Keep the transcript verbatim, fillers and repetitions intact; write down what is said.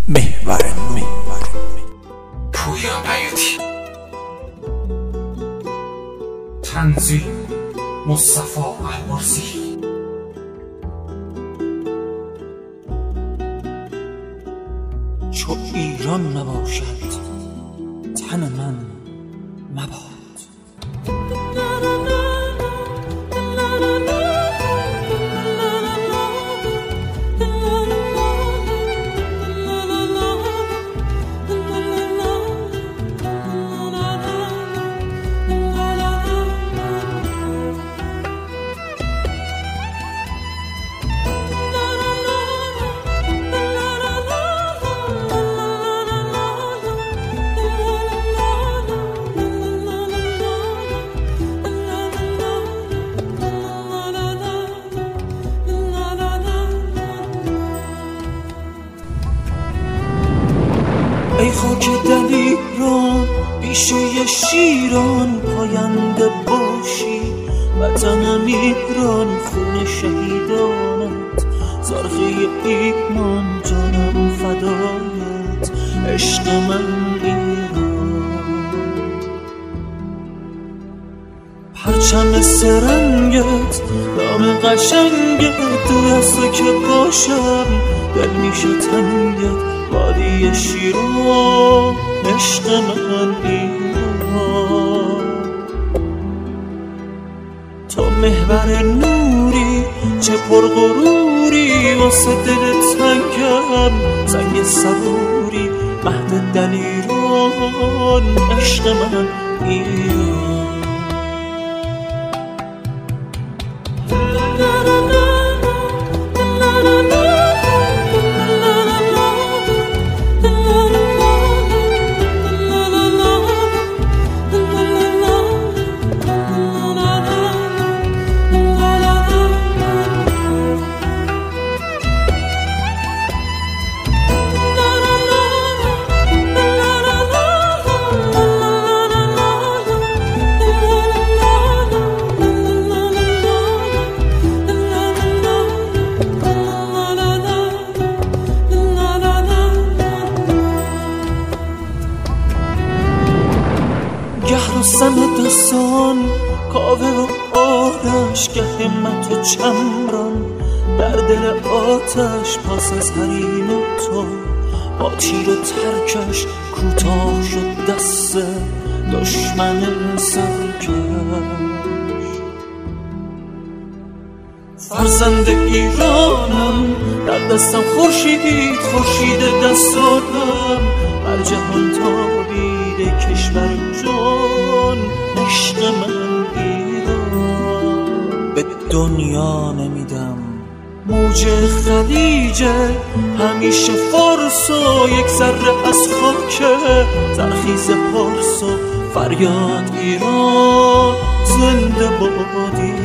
محور نور پویا بیاتی تنظیم مصطفی احمرزی. چو ایران نباشد تن من مباد. ای خاک دلیران بیشه شیران پاینده باشی، وطنم ایران خون شهیدانت، زرخه ایمان جانم فدایت، عشق من ایران. پرچم سرنگت نام قشنگت دور از تو که باشم دل میشه تنگت، وادی شیران عشق من ایران. تو محور نوری چه پرغروری واسه دل تنگم، زنگ صبوری مهد دلیران عشق من ایران. گه رستم دستان کاوه و آرش، گه همت و چمران در دل آتش، پاس از حریم تو با تیر و ترکش کوتاه شد دست دشمن سرکش. فرزند ایرانم در دستم خورشید، خورشید دستانم بر جهان تابیده کشور جان عشق من ایران. به دنیا نمیدم موج خلیجه همیشه فارس و یک ذره از خاک زرخیز پارس و فریاد ایران زنده بادی.